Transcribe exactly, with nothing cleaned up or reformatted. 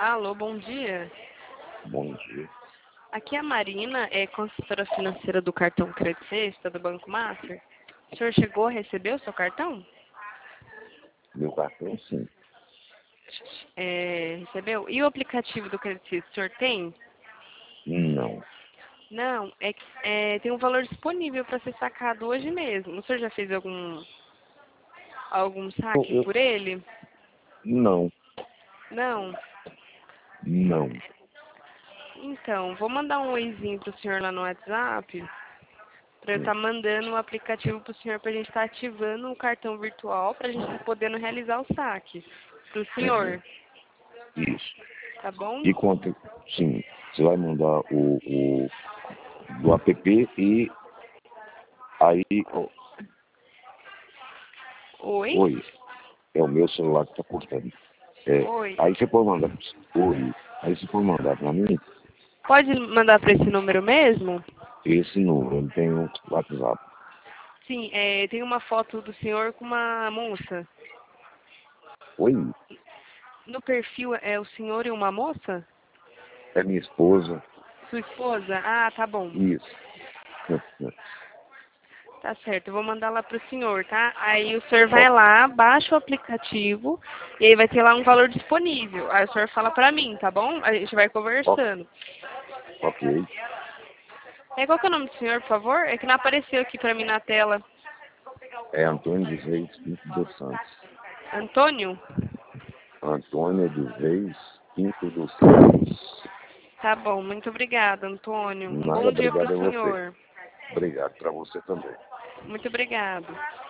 Alô, bom dia. Bom dia. Aqui é a Marina, é consultora financeira do cartão Crédito Sexta do Banco Master. O senhor chegou a receber o seu cartão? Meu cartão, sim. É, recebeu? E o aplicativo do Crédito Sexta, o senhor tem? Não. Não, é, que- é tem um valor disponível para ser sacado hoje mesmo. O senhor já fez algum, algum Eu, saque eu- por ele? não. Não? Não. Então, vou mandar um oizinho pro senhor lá no WhatsApp, para eu Hum, estar mandando o aplicativo pro senhor para a gente estar ativando o cartão virtual para a gente estar podendo realizar o saque pro uhum. senhor, Isso. tá bom? E quanto? Sim. Você vai mandar o, o do app e aí. ó, Oi? oi. É o meu celular que está cortando. É, Oi. aí você pode mandar. Oi. Aí você pode mandar para mim Pode mandar para esse número mesmo? esse número. Eu tenho WhatsApp. Sim, é, tem uma foto do senhor com uma moça. Oi. No perfil é o senhor e uma moça? É minha esposa. Sua esposa? Ah, tá bom. Isso. Tá certo, eu vou mandar lá pro senhor, tá? Aí o senhor vai lá, baixa o aplicativo e aí vai ter lá um valor disponível. Aí o senhor fala pra mim, tá bom? A gente vai Ó, conversando. ok. É, qual que é o nome do senhor, por favor? É que não apareceu aqui pra mim na tela. É Antônio dos Reis Pinto dos Santos. Antônio? Antônio dos Reis Pinto dos Santos. Tá bom, muito obrigada, Antônio. Um Nada, bom dia pro obrigado a você. senhor. Obrigado para você também. Muito obrigado.